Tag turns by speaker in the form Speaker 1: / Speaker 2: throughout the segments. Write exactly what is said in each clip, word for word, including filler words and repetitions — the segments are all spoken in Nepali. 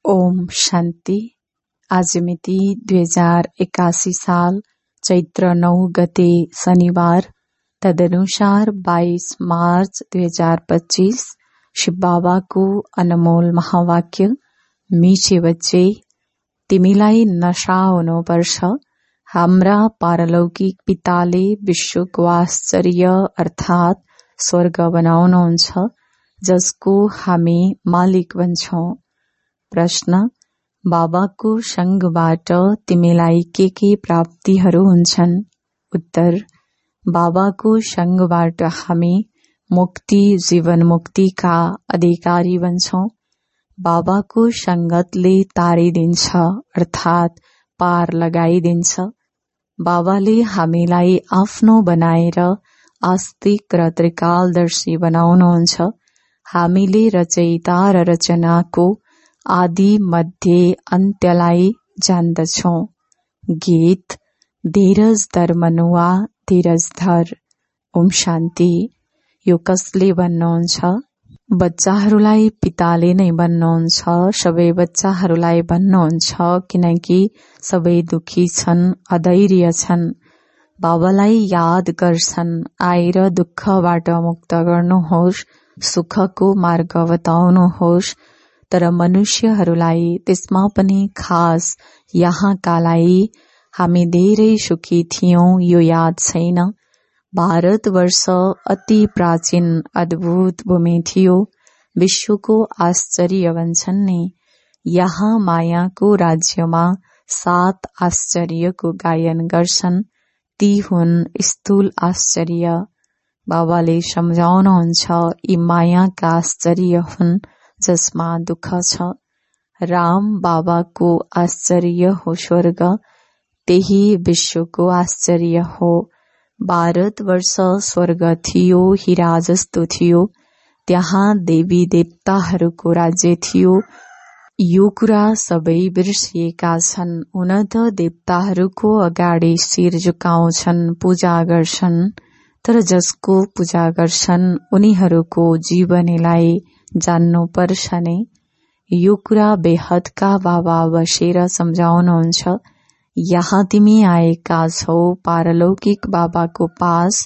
Speaker 1: ओम शान्ति। आज मिति दुई हजार एकासी साल चैत्र नौ गते शनिबार, तदनुसार बाइस मार्च दुई हजार पच्चीस। शिव बाबाको अनमोल महावाक्य, मिठे बच्चे तिमीलाई नशा हुनुपर्छ। हाम्रा पारलौकिक पिताले विश्वको आश्चर्य अर्थात स्वर्ग बनाउनुहुन्छ, जसको हामी मालिक बन्छौं। प्रश्न: बाबाको संगबाट तिमीलाई के के प्राप्तिहरू हुन्छन्? उत्तर: बाबाको संगबाट हामी मुक्ति जीवन मुक्तिका अधिकारी बन्छौं। बाबाको संगतले तारिदिन्छ अर्थात पार लगाइदिन्छ। बाबाले हामीलाई आफ्नो बनाएर आस्तिक र त्रिकालदर्शी बनाउनुहुन्छ। हामीले रचयिता र रचनाको आदि मध्य अन्त्यलाई जान्दछौं। गीत: धीरज धर मनुआ धीरज धर। ओम शान्ति। यो कसले भन्नुहुन्छ? बच्चाहरूलाई पिताले नै भन्नुहुन्छ। सबै बच्चाहरूलाई भन्नुहुन्छ किनकि सबै दुखी छन्, अधैर्य छन्। बाबालाई याद गर्छन्, आएर दुःखबाट मुक्त गर्नुहोस्, सुखको मार्ग बताउनुहोस्। तर मनुष्यहरूलाई, त्यसमा पनि खास यहाँकालाई हामी धेरै सुखी थियौं, यो याद छैन। भारतवर्ष अति प्राचीन अद्भुत भूमि थियो। विश्वको आश्चर्य भन्छन् नि। यहाँ मायाको राज्यमा सात आश्चर्यको गायन गर्छन्। ती हुन् स्थूल आश्चर्य। बाबाले सम्झाउनुहुन्छ, यी मायाका आश्चर्य हुन् जसमा दुःख छ। राम बाबाको आश्चर्य हो स्वर्ग, त्यही विश्वको आश्चर्य हो। भारतवर्ष स्वर्ग थियो, हीरा जस्तो थियो। त्यहाँ देवी देवताहरूको राज्य थियो। यो कुरा सबै बिर्सिएका छन्। हुन त देवताहरूको अगाडि शिर झुकाउँछन्, पूजा गर्छन्, तर जसको पूजा गर्छन् उनीहरूको जीवनीलाई जान्नु पर्छ नै। यो कुरा बेहदका बाबा बसेर सम्झाउनुहुन्छ। यहाँ तिमी आएका छौ पारलौकिक बाबाको पास।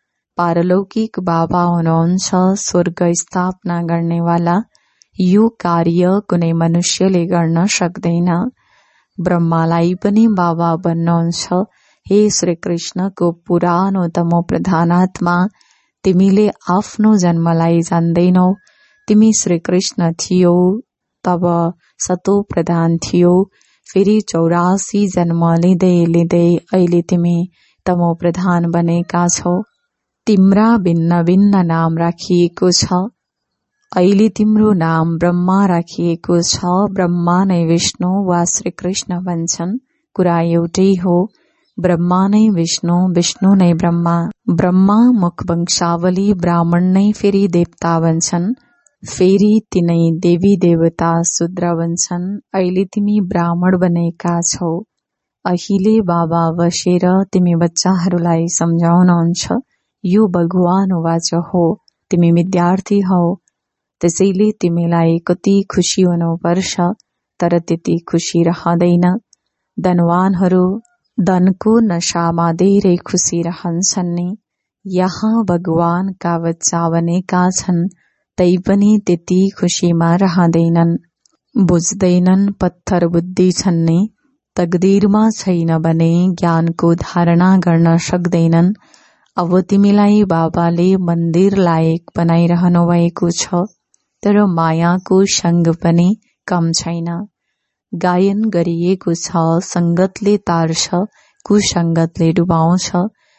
Speaker 1: पारलौकिक बाबा हुनुहुन्छ स्वर्ग स्थापना गर्नेवाला। यो कार्य कुनै मनुष्यले गर्न सक्दैन। ब्रह्मालाई पनि बाबा भन्नुहुन्छ, हे श्री कृष्णको पुरानो तमो प्रधानात्मा, तिमीले आफ्नो जन्मलाई जान्दैनौ। तिमी श्री कृष्ण थियौ, तब सतो प्रधान थियो। फेरि चौरासी जन्म लिँदै लिँदै अहिले तिमी तमो प्रधान बनेका छौ। तिम्रा भिन्न भिन्न नाम राखिएको छ। अहिले तिम्रो नाम ब्रह्मा राखिएको छ। ब्रह्मा नै विष्णु वा श्री कृष्ण भन्छन्, कुरा एउटै हो। ब्रह्मा नै विष्णु, विष्णु नै ब्रह्मा। ब्रह्मा मुख वंशावली, ब्राह्मण नै फेरि देवता भन्छन्। फेरि तिनै देवी देवता शूद्र भन्छन्। अहिले तिमी ब्राह्मण बनेका छौ। अहिले बाबा बसेर तिमी बच्चाहरूलाई सम्झाउनुहुन्छ, यो भगवान वाच हो। तिमी विद्यार्थी हौ, त्यसैले तिमीलाई कति खुसी हुनुपर्छ, तर त्यति खुसी रहँदैन। धनवानहरू धनको नशामा धेरै खुसी रहन्छन् नि। यहाँ भगवानका बच्चा बनेका छन्, तै पनि त्यति खुसीमा रहँदैनन्। बुझ्दैनन्, पत्थर बुद्धि छन् नि। तकदिरमा छैन भने ज्ञानको धारणा गर्न सक्दैनन्। अब तिमीलाई बाबाले मन्दिर लायक बनाइरहनु भएको छ, तर मायाको संग पनि कम छैन। गायन गरिएको छ, संगतले तार्छ, कुसंगतले डुबाउँछ।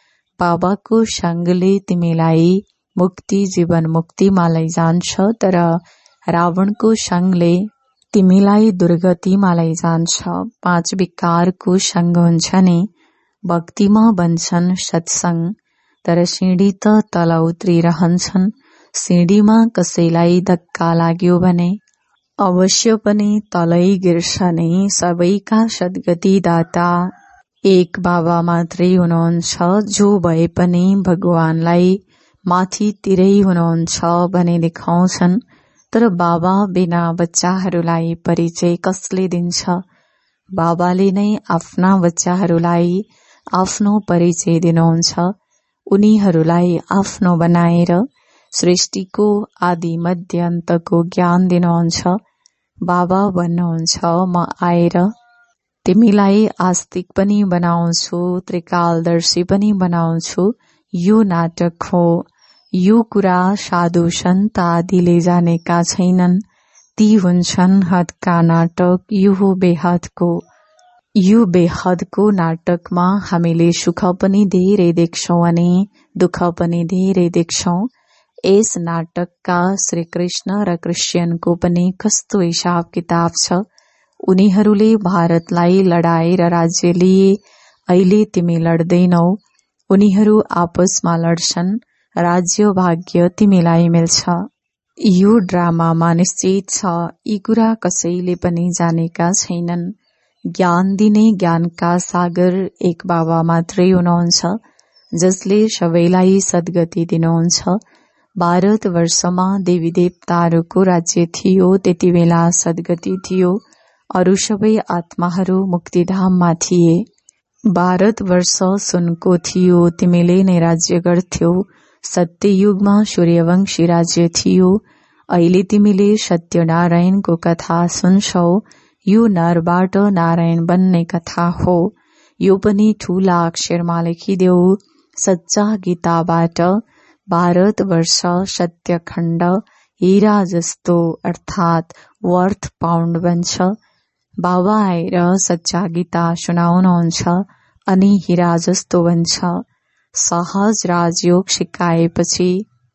Speaker 1: बाबाको संगले तिमीलाई मुक्ति जीवन मुक्तिमा लैजान्छ, तर रावणको संगले तिमीलाई दुर्गतिमा लैजान्छ। पाँच विकारको संग हुन्छ नि। भक्तिमा बन्छन् सत्संग, तर सिँढी त तल उत्रिरहन्छन्। सिँढीमा कसैलाई धक्का लाग्यो भने अवश्य पनि तलै गिर्छ नै। सबैका सद्गति दाता एक बाबा मात्रै हुनुहुन्छ, जो भए पनि भगवानलाई माथितिरै हुनुहुन्छ भने देखाउँछन्। तर बाबा बिना बच्चाहरूलाई परिचय कसले दिन्छ? बाबाले नै आफ्ना बच्चाहरूलाई आफ्नो परिचय दिनुहुन्छ। उनीहरूलाई आफ्नो बनाएर सृष्टिको आदि मध्य अन्तको ज्ञान दिनुहुन्छ। बाबा भन्नुहुन्छ, म आएर तिमीलाई आस्तिक पनि बनाउँछु, त्रिकालदर्शी पनि बनाउँछु। यो नाटक हो। यो कुरा साधु सन्त आदिले जानेका छैनन्। ती हुन्छन् हदका नाटक। यो हो बेहदको। यो बेहदको नाटकमा हामीले सुख पनि धेरै देख्छौं अनि दुःख पनि धेरै देख्छौं। यस नाटकका श्री कृष्ण र कृष्णको पनि कस्तो हिसाब किताब छ। उनीहरूले भारतलाई लडाएर राज्य लिए। अहिले तिमी लड्दैनौ। उनीहरू आपसमा लड्छन्। राज्य भाग्य तिमीलाई मिल्छ। यो ड्रामामा निश्चित छ। यी कुरा कसैले पनि जानेका छैनन्। ज्ञान दिने ज्ञानका सागर एक बाबा मात्रै हुनुहुन्छ, जसले सबैलाई सद्गति दिनुहुन्छ। भारत वर्षमा देवी देवताहरूको राज्य थियो। त्यति बेला सद्गति थियो। अरू सबै आत्माहरू मुक्तिधाममा थिए। भारत वर्ष सुनको थियो। तिमीले नै राज्य गर्थ्यौ। सत्ययुगमा सूर्यवंशी राज्य थियो। अहिले तिमीले सत्यनारायणको कथा सुन्छौ। यो नरबाट नारायण बन्ने कथा हो। यो पनि ठूला अक्षरमा लेखिदेऊ। सच्चा गीताबाट भारत वर्ष सत्यखण्ड हीरा जस्तो अर्थात वर्थ पाउन्ड बन्छ। बाबा आएर सच्चा गीता सुनाउनुहुन्छ अनि हीरा जस्तो बन्छ। सहज राजयोग सिकाएपछि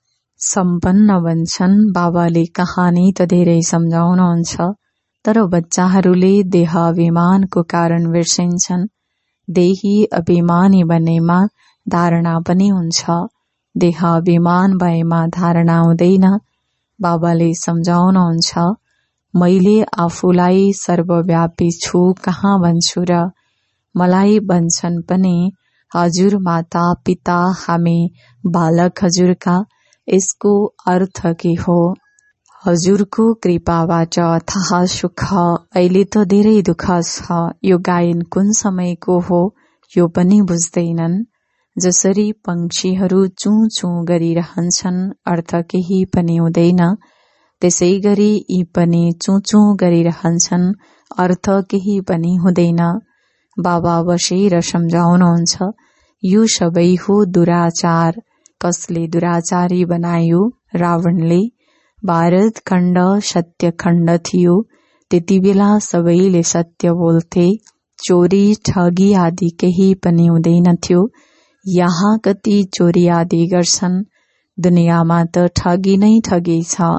Speaker 1: सम्पन्न बन्छन्। बाबाले कहानी त धेरै सम्झाउनुहुन्छ, तर बच्चाहरूले देह अभिमानको कारण बिर्सिन्छन्। देही अभिमानी बनेमा धारणा पनि हुन्छ। देह अभिमान भएमा धारणा हुँदैन। बाबाले सम्झाउनुहुन्छ, मैले आफूलाई सर्वव्यापी छु कहाँ भन्छु र? मलाई भन्छन् पनि हजुर माता पिता हामी बालक हजुरका। यसको अर्थ के हो? हजुरको कृपाबाट अथाह सुख। अहिले त धेरै दुःख छ। यो गायन कुन समयको हो यो पनि बुझ्दैनन्। जसरी पंक्षीहरू चुँ चुँ गरिरहन्छन्, अर्थ केही पनि हुँदैन। त्यसै गरी यी पनि चुँ चुँ गरिरहन्छन्, अर्थ केही पनि हुँदैन। बाबा बसेर सम्झाउनुहुन्छ, यो सबै हो दुराचार। कसले दुराचारी बनायो? रावणले। भारत खण्ड सत्य खण्ड थियो। त्यति बेला सबैले सत्य बोल्थे। चोरी ठगी आदि केही पनि हुँदैनथ्यो। यहाँ कति चोरी आदि गर्छन्। दुनियाँमा त ठगी नै ठगी छ।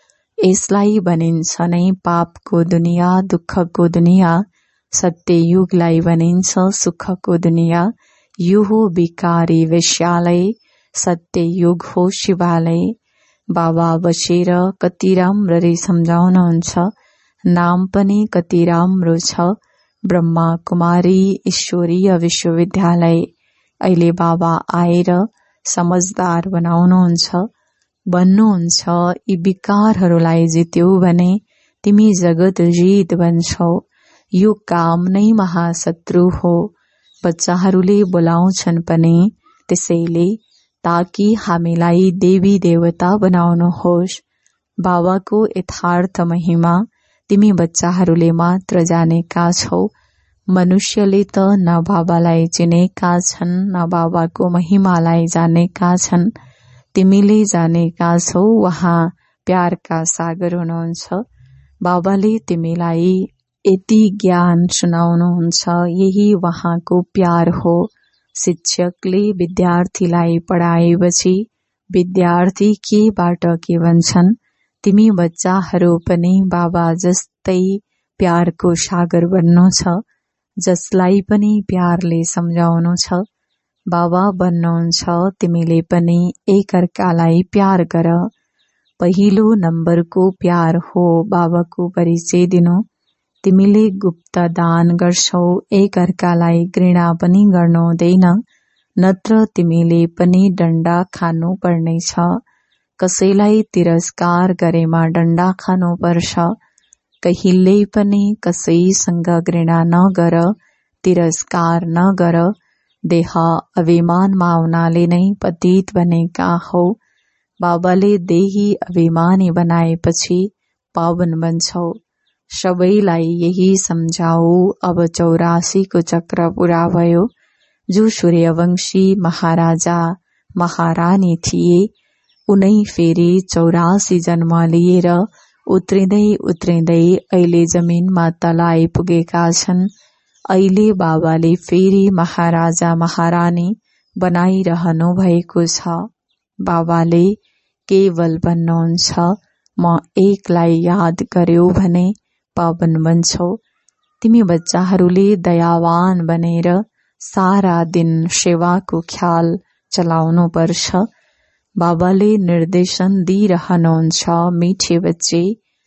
Speaker 1: यसलाई भनिन्छ नै पापको दुनिया, दुःखको दुनिया। सत्ययुगलाई भनिन्छ सुखको दुनिया। यो हो विकारी वेश्यालय। सत्ययुग हो शिवालय। बाबा बसेर कति राम्ररी सम्झाउनुहुन्छ। नाम पनि कति राम्रो छ, ब्रह्मा कुमारी ईश्वरीय विश्वविद्यालय। अहिले बाबा आएर समझदार बनाउनुहुन्छ। भन्नुहुन्छ, यी विकारहरूलाई जित्यौ भने तिमी जगत जीत बन्छौ। यो काम नै महाशत्रु हो। बच्चाहरूले बोलाउँछन् पनि त्यसैले, ताकि हामीलाई देवी देवता बनाउनुहोस्। बाबाको यथार्थ महिमा तिमी बच्चाहरूले मात्र जानेका छौ। मनुष्यले त न बाबालाई चिनेका छन्, न बाबाको महिमालाई जानेका छन्। तिमीले जानेका छौ। वहाँ प्यारका सागर हुनुहुन्छ। बाबाले तिमीलाई यति ज्ञान सुनाउनुहुन्छ। यही वहाँको प्यार हो। शिक्षकले विद्यार्थीलाई पढाएपछि विद्यार्थी केबाट के भन्छन्? तिमी बच्चाहरू पनि बाबा जस्तै प्यारको सागर बन्नु छ। जसलाई पनि प्यारले सम्झाउनु छ। बाबा भन्नुहुन्छ, तिमीले पनि एकअर्कालाई प्यार गर। पहिलो नम्बरको प्यार हो बाबाको परिचय दिनु। तिमीले गुप्त दान गर्छौ। एकअर्कालाई घृणा पनि गर्नु हुँदैन, नत्र तिमीले पनि दण्ड खानु पर्नेछ। कसैलाई तिरस्कार गरेमा डण्डा खानुपर्छ। कहिल्यै पनि कसैसँग घृणा नगर, तिरस्कार नगर। देह अभिमानमा आउनाले नै पतित बनेका हौ। बाबाले देही अभिमानी बनाएपछि पावन बन्छौ। सबैलाई यही सम्झाऊ। अब चौरासीको चक्र पूरा भयो। जो सूर्यवंशी महाराजा महारानी थिए उनै फेरि चौरासी जन्म लिएर उत्रिँदै उत्रिँदै अहिले जमिनमा तल आइपुगेका छन्। अहिले बाबाले फेरि महाराजा महारानी बनाइरहनु भएको छ। बाबाले केवल भन्नुहुन्छ, म एकलाई याद गर्यो भने पावन बन्छौ। तिमी बच्चाहरूले दयावान बनेर सारा दिन सेवाको ख्याल चलाउनु पर्छ। बाबाले निर्देशन दिइरहनुहुन्छ, मिठे बच्चे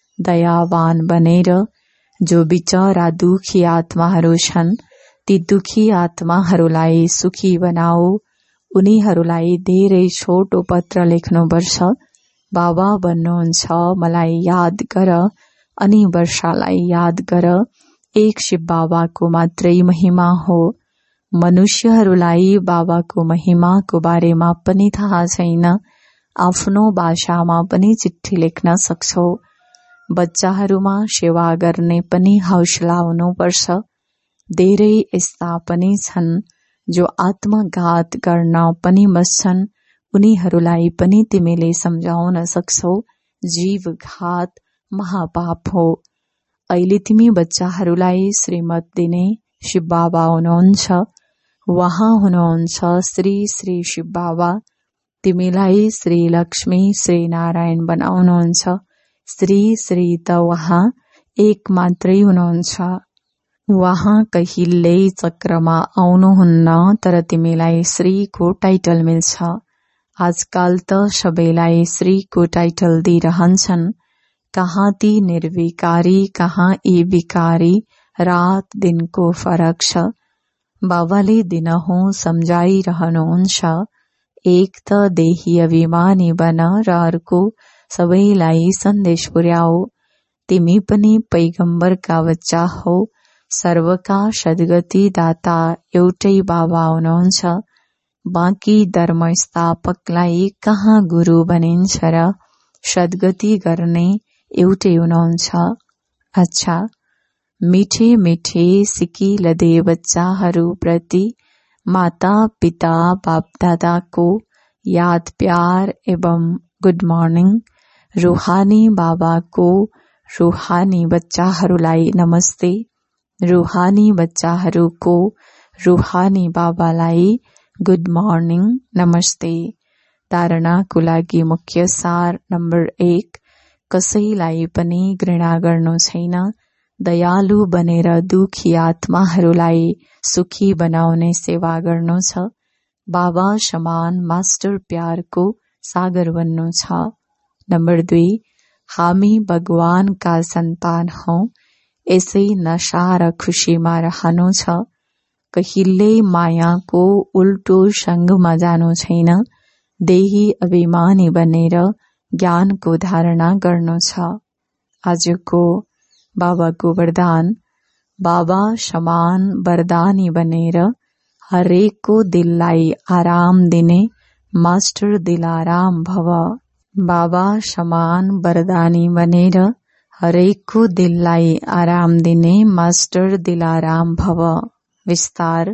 Speaker 1: दयावान बनेर जो बिचरा दुखी आत्माहरू छन् ती दुखी आत्माहरूलाई सुखी बनाऊ। उनीहरूलाई धेरै छोटो पत्र लेख्नुपर्छ। बाबा भन्नुहुन्छ, मलाई याद गर अनि वर्षालाई याद गर। एक शिव बाबाको मात्रै महिमा हो। मनुष्यहरूलाई बाबाको महिमाको बारेमा पनि थाहा छैन। आफ्नो भाषामा पनि चिठी लेख्न सक्छौ। बच्चाहरूमा सेवा गर्ने पनि हौसला हुनुपर्छ। धेरै यस्ता पनि छन् जो आत्मघात गर्न पनि बस्छन्। उनीहरूलाई पनि तिमीले सम्झाउन सक्छौ। जीवघात महापाप हो। अहिले तिमी बच्चाहरूलाई श्रीमत दिने शिव बाबा हुनुहुन्छ। वहाँ हुनुहुन्छ श्री श्री शिव बाबा। तिमीलाई श्री लक्ष्मी श्री नारायण बनाउनुहुन्छ। श्री श्री त वहाँ एक मात्रै हुनुहुन्छ। वहाँ कहिल्यै चक्रमा आउनुहुन्न, तर तिमीलाई श्रीको टाइटल मिल्छ। आजकाल त सबैलाई श्रीको टाइटल दिइरहन्छन्। कहाँ ती निर्विकारी, कहाँ यी विकारी, रात दिनको फरक छ। बाबाले दिनहुँ सम्झाइरहनुहुन्छ, एक त देही अभिमानी बन र अर्को सबैलाई सन्देश पुर्याऊ। तिमी पनि पैगम्बरका बच्चा हौ। सर्वका सद्गति दाता एउटै बाबा हुनुहुन्छ। बाँकी धर्म स्थापकलाई कहाँ गुरु बनिन्छ र? सद्गति गर्ने एउटै हुनुहुन्छ। अच्छा, मिठे मिठे सिकिलदे बच्चाहरू प्रति माता पिता बाप दादाको याद प्यार एवं गुड मर्निङ। रूहानी बाबाको रूहानी बच्चाहरूलाई नमस्ते। रूहानी बच्चाहरूको रूहानी बाबालाई गुड मर्निङ नमस्ते। धारणाको लागि मुख्य सार नम्बर एक, कसैलाई पनि घृणा गर्नु छैन। दयालु बनेर दुखी आत्माहरूलाई सुखी बनाउने सेवा गर्नु छ। बाबा समान मास्टर प्यारको सागर बन्नु छ। नम्बर दुई, हामी भगवानका सन्तान हौ। यसै नशा र खुसीमा रहनु छ। कहिल्यै मायाको उल्टो सङ्गमा जानु छैन। देही अभिमानी बनेर ज्ञानको धारणा गर्नु छ। आजको बाबाको वरदान, बाबा समान वरदानी बनेर हरेकको दिललाई आराम दिने मास्टर दिलाराम भव। बाबा समान वरदानी बनेर हरेकको दिललाई आराम दिने मास्टर दिलाराम भव। विस्तार,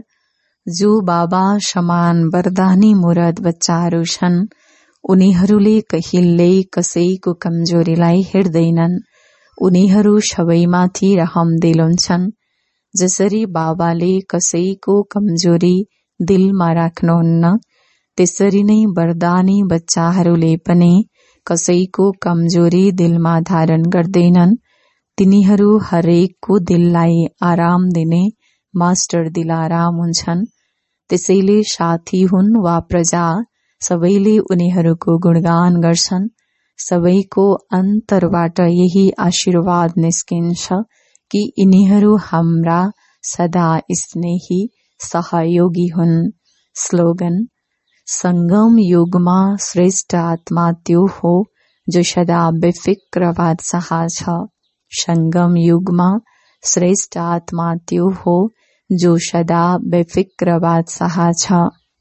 Speaker 1: जो बाबा समान वरदानी मुरद बच्चाहरू छन् उनीहरूले कहिल्यै कसैको कमजोरीलाई हेर्दैनन्। उनीहरू सबैमाथि रहमदिल हुन्छन्। जसरी बाबाले कसैको कमजोरी दिलमा राख्नुहुन्न, त्यसरी नै वरदानी बच्चाहरूले पनि कसैको कमजोरी दिलमा धारण गर्दैनन्। तिनीहरू हरेकको दिललाई आराम दिने मास्टर दिलाराम हुन्छन्। त्यसैले साथी हुन् वा प्रजा, सबैले उनीहरूको गुणगान गर्छन्। सबैको अन्तरबाट यही आशीर्वाद निस्किन्छ कि यिनीहरू हाम्रा सदा स्नेही सहयोगी हुन्। स्लोगन, संगम युगमा श्रेष्ठ आत्मा त्यो हो जो सदा बेफिक्र बादशाह छ। संगम युगमा श्रेष्ठ आत्मा त्यो हो जो सदा बेफिक्र बादशाह छ।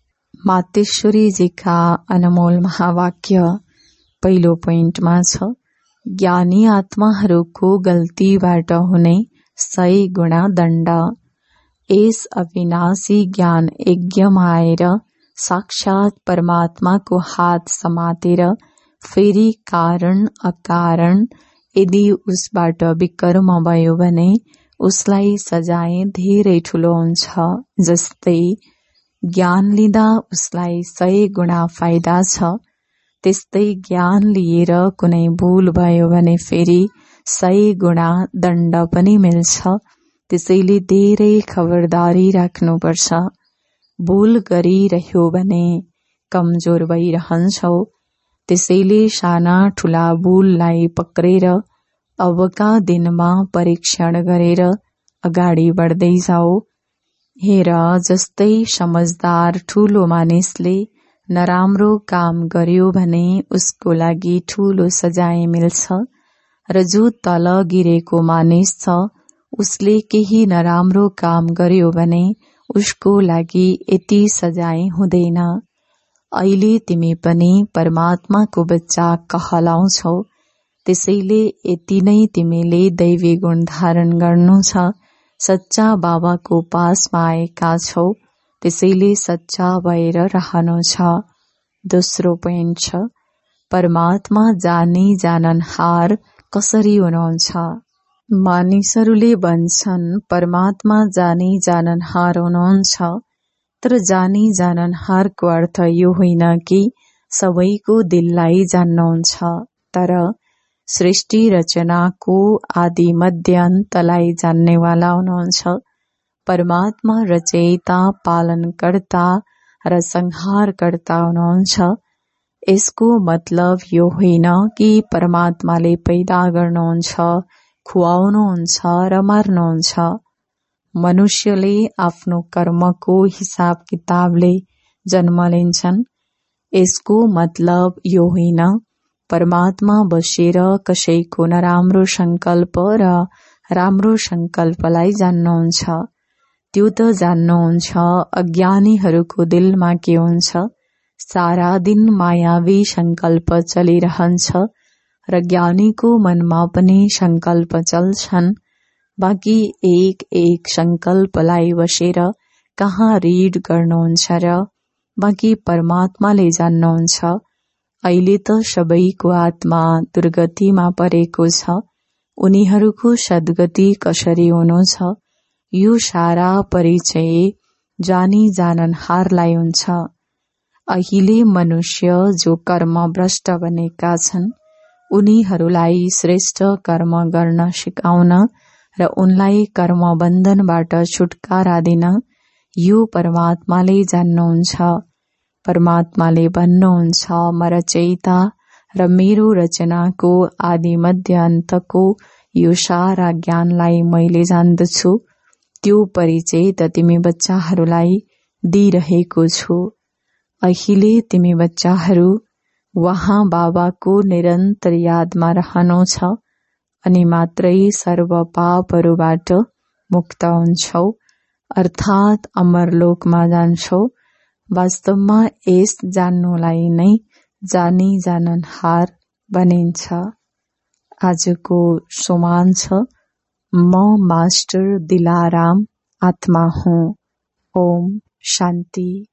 Speaker 1: मातेश्वरीजीका अनमोल महावाक्य पहिलो पोइन्टमा छ, ज्ञानी आत्माहरूको गल्तीबाट हुने सय गुणा दण्ड। यस अविनाशी ज्ञान यज्ञमा आएर साक्षात परमात्माको हात समातेर फेरि कारण अकारण यदि उसबाट विकर्म भयो भने उसलाई सजाय धेरै ठूलो हुन्छ। जस्तै ज्ञान लिँदा उसलाई सय गुणा फाइदा छ, त्यस्तै ज्ञान लिएर कुनै भूल भयो भने फेरि सय गुणा दण्ड पनि मिल्छ। त्यसैले धेरै खबरदारी राख्नुपर्छ। भूल गरिरह्यो भने कमजोर भइरहन्छौ। त्यसैले साना ठूला भूललाई पक्रेर अबका दिनमा परीक्षण गरेर अगाडि बढ्दै जाऊ। हेर, जस्तै समझदार ठूलो मानिसले नराम्रो काम गर्यो भने उसको लागि ठूलो सजाय मिल्छ र जो तल गिरेको मानिस छ उसले केही नराम्रो काम गर्यो भने उसको लागि यति सजाय हुँदैन। अहिले तिमी पनि परमात्माको बच्चा कहलाउँछौ, त्यसैले यति नै तिमीले दैवी गुण धारण गर्नु छ। सच्चा बाबाको पासमा आएका छौ, त्यसैले सच्चा भएर रहनु छ। दोस्रो पोइन्ट छ, परमात्मा जानी जाननहार कसरी हुनुहुन्छ। मानिसहरूले भन्छन् परमात्मा जानी जाननहार हुनुहुन्छ, तर जानी जाननहारको अर्थ यो होइन कि सबैको दिललाई जान्नुहुन्छ, तर सृष्टि रचनाको आदि मध्य अन्तलाई जान्नेवाला हुनुहुन्छ। परमात्मा रचयिता, पालनकर्ता र संहारकर्ता हुनुहुन्छ। यसको मतलब यो होइन कि परमात्माले पैदा गर्नुहुन्छ, खुवाउनुहुन्छ र मार्नुहुन्छ। मनुष्यले आफ्नो कर्मको हिसाब किताबले जन्म लिन्छन्। यसको मतलब यो होइन परमात्मा बसेर कसैको नराम्रो संकल्प र राम्रो संकल्पलाई जान्नुहुन्छ। त्यो त जान्नुहुन्छ अज्ञानीहरूको दिलमा के हुन्छ। सारा दिन मायावी संकल्प चलिरहन्छ र ज्ञानीको मनमा पनि संकल्प चल्छन्। बाँकी एक एक संकल्पलाई बसेर कहाँ रिड गर्नुहुन्छ र बाँकी परमात्माले जान्नुहुन्छ। अहिले त सबैको आत्मा दुर्गतिमा परेको छ, उनीहरूको सद्गति कसरी हुनु छ, यो सारा परिचय जानी जाननहारलाई हुन्छ। अहिले मनुष्य जो कर्मभ्रष्ट बनेका छन् उनीहरूलाई श्रेष्ठ कर्म गर्न सिकाउन र उनलाई कर्म बन्धनबाट छुटकारा दिन यो परमात्माले जान्नुहुन्छ। परमात्माले भन्नुहुन्छ म रचयिता र मेरो रचनाको आदि मध्य अन्तको यो सारा ज्ञानलाई मैले जान्दछु। त्यो परिचय त तिमी बच्चाहरूलाई दिइरहेको छु। अहिले तिमी बच्चाहरू वहाँ बाबाको निरन्तर यादमा रहनु छ अनि मात्रै सर्व पापहरूबाट मुक्त हुन्छौ, अर्थात अमरलोकमा जान्छौ। वास्तवमा यस जान्नुलाई नै जानी जाननहार भनिन्छ। आजको सोमान छ, म मास्टर दिलाराम आत्मा हुँ। ओम शान्ति।